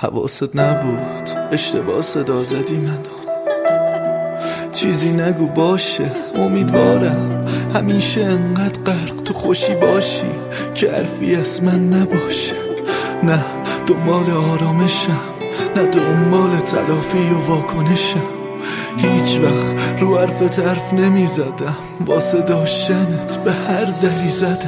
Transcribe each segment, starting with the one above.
حواست نبود اشتباه صدا زدی منو. چیزی نگو باشه امیدوارم همیشه انقدر غرق تو خوشی باشی که حرفی از من نباشه. نه دنبال آرامشم، نه دنبال تلافی و واکنشم. هیچ وقت رو حرفت حرف نمی زدم، واسه داشتنت به هر دری زدم.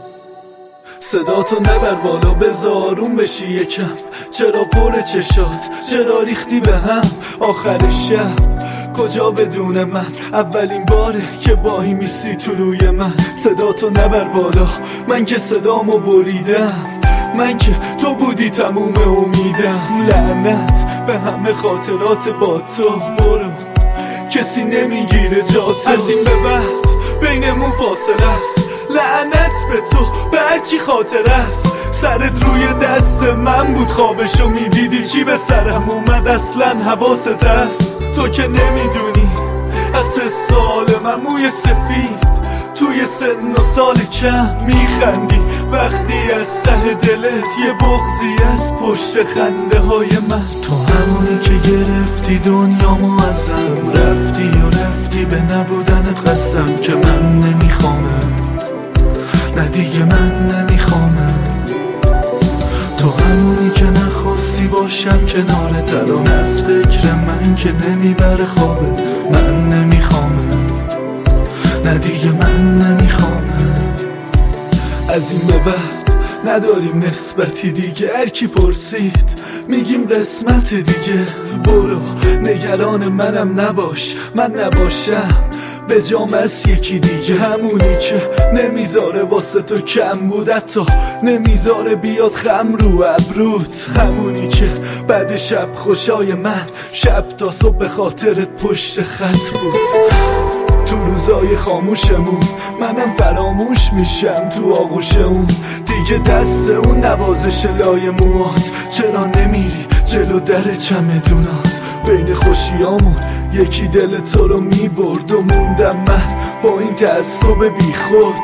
صداتو نبر بالا بذارون بشی یکم. چرا پر چشات، چرا ریختی به هم آخر شب؟ کجا بدون من اولین باره که واهی میسی تو روی من. صداتو نبر بالا، من که صدامو بریدم، من که تو بودی تموم امیدم. لعنت به همه خاطرات با تو، برو کسی نمیگیره جاتو. از این به بعد بینمون فاصله است، لعنت به تو به هرچی خاطر است. سرت روی دست من بود، خوابشو میدیدی چی به سرم اومد اصلا حواست هست؟ تو که نمیدونی از 3 سال من موی سفید توی سن و سال کم میخندی وقتی از ته دلت یه بغضی از پشت خنده های من. تو همونی که گرفتی دنیامو ازم، رفتی به نبودنت قسم که من نمیخوامت، نه دیگه من نمیخوامت. تو همونی که نخواستی باشم کنارت، الان از فکر من که نمیبره خوابت. من نمیخوامت، نه دیگه من نمیخوامت. از این به بعد نداریم نسبتی دیگه، هر کی پرسید میگیم قسمت دیگه. برو نگران منم نباش، من نباشم به جام از یکی دیگه. همونی که نمیذاره واسه تو کم بود، حتی نمیذاره بیاد خم رو ابروت. همونی که بعد شب خوشای من شب تا صبح به خاطرت پشت خط بود. تو روزای خاموشمون منم فراموش میشم تو آغوش اون. دیگه دست اون نوازش لای موات. چرا نمیری جلو در چمدونات؟ بین خوشیامون یکی دل تو رو میبرد و موندم من با این تعصب بی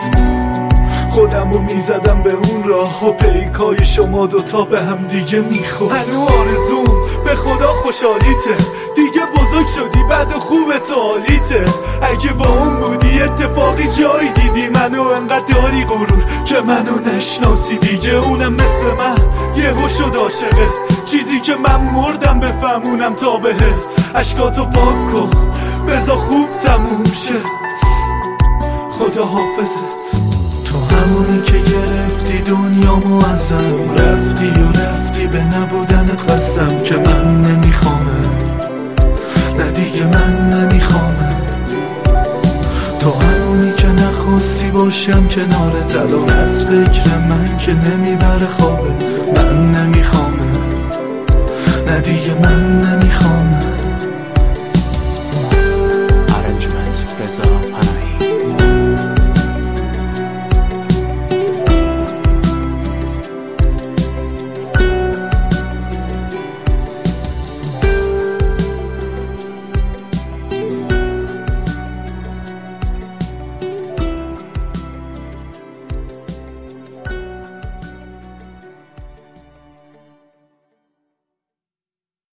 خودم رو میزدم به اون راه و پیکای شما دوتا به هم دیگه میخورد. هنو آرزوم به خدا خوشحالیته، دیگه بزرگ شدی بعد خوبه تو حالیته. اگه با اون بودی اتفاقی جایی دیدی منو، انقدر داری غرور که منو نشناسی دیگه. اونم مثل من یهو شد عاشقت، چیزی که من مردم بفهمونم تا بهت. اشکاتو پاک کن بذار خوب تموم شه، خدا حافظت. تو همونی که گرفتی دنیامو ازم، رفتی به نبودنت قسم که من نمیخوامت، نه دیگه من نمیخوامت. تو همونی که نخواستی باشم کنارت، الان از فکر من که نمیبره خوابت. من نمیخوامت، نه دیگه من نمیخوامت. Arrangement رضا پناهی.